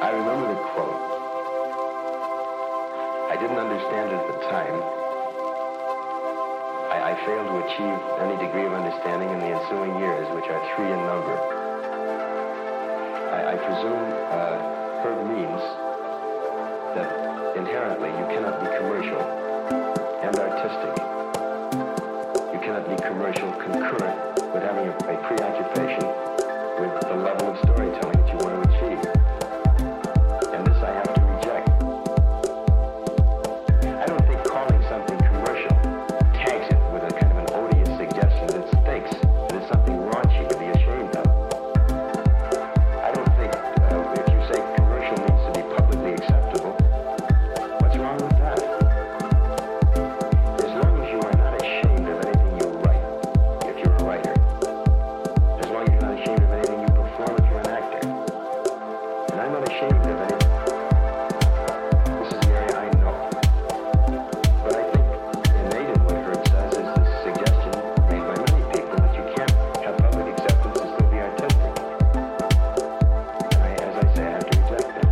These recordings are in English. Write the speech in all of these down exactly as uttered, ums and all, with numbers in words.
I remember the quote. I didn't understand it at the time. I, I failed to achieve any degree of understanding in the ensuing years, which are three in number. I, I presume uh, her means that inherently you cannot be commercial and artistic. You cannot be commercial concurrent with having a, a preoccupation with the level of storytelling that you want to achieve. And this I have to reject. I don't think calling something commercial tags it with a kind of an odious suggestion that it stinks, that it's something raunchy to be ashamed of. I don't think uh, if you say commercial means to be publicly acceptable, what's wrong with that? As long as you are not ashamed of anything you write, if you're a writer, as long as you're not ashamed of anything you perform if you're an actor, and I'm not ashamed of anything. This is the area I know. But I think innate in what Herb says is this suggestion made by many people that you can't have public acceptance and still be artistic. And I, as I say, I have to reject that.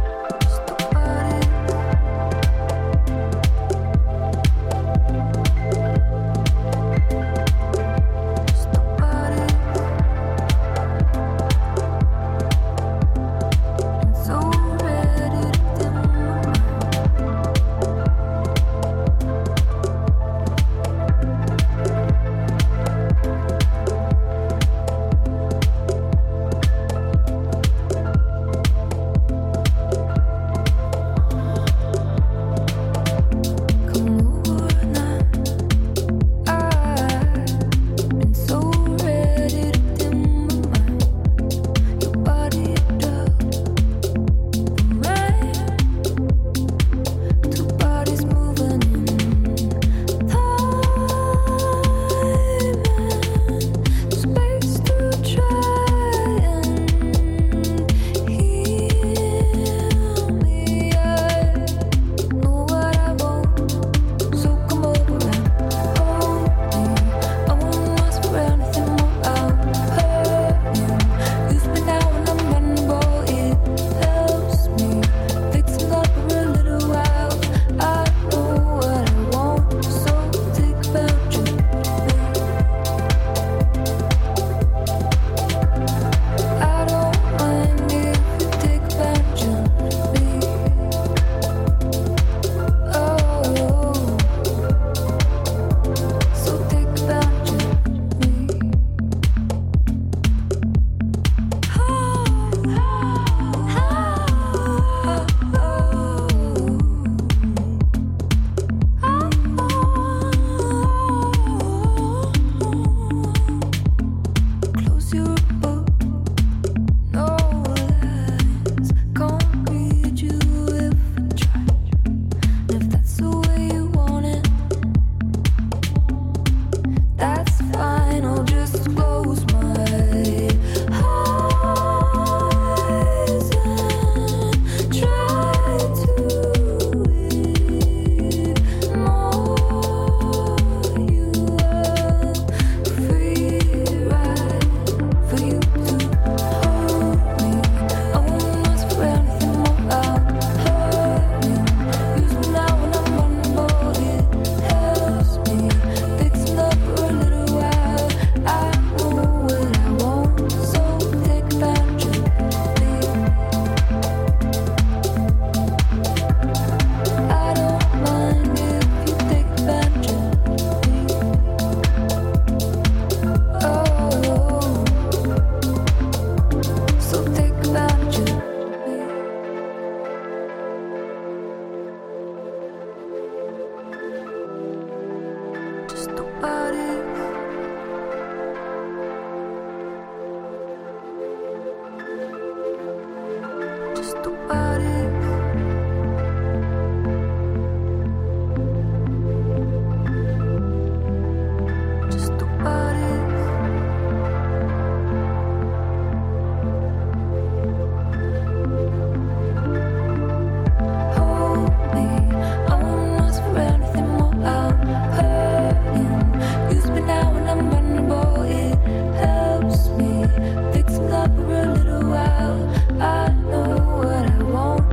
Fixing up for a little while. I know what I want.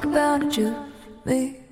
about you, me.